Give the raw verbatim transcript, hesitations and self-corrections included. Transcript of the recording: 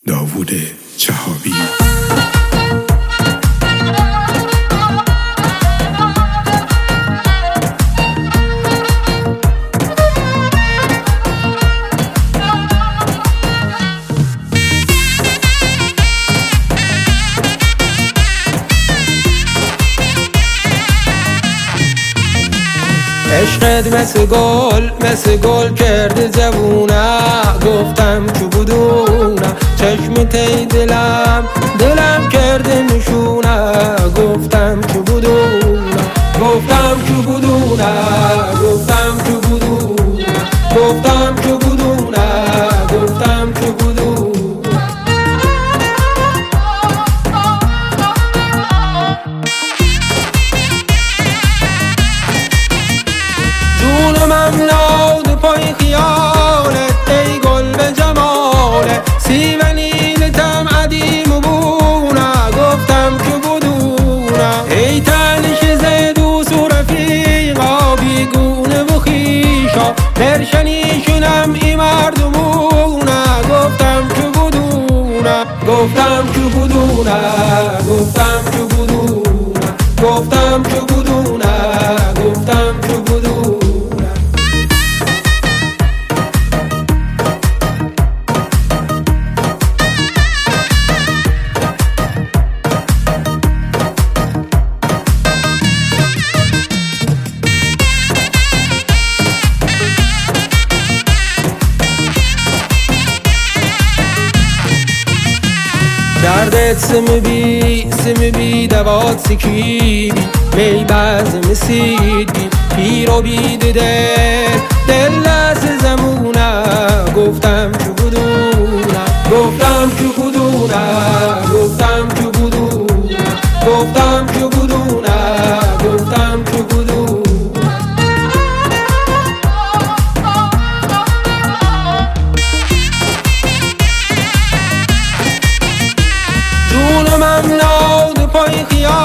داوود چهابی. عشقت مثل گل مثل گل کرده جوونه، گفتم چو بدونه چشم تی دلم دلم کرده نشونه، گفتم چو بدونه گفتم چو بدونه گفتم چو بدونه گفتم چو بدونه گفتم چو بدونه. جونم ناد پای خیالت ای گل به جمالت، سی و نیلتم عدیم و بونه، گفتم که بدونه ای تنش زدوس و رفیقا بیگونه و خیشا، برشنیشونم ای مردمونه، گفتم که بدونه گفتم که بدونه گفتم که بدونه گفتم که بدونه گفتم که بدونه. دردت سم بی سم بی دوات سکی بی می بزم سید بی پیر و بید دل دل لحظه زمونه، گفتم چو بدونه گفتم چو بدونه گفتم چو بدونه گفتم چو بدونه گفتم چو بدونه. جونم ناد پای خیال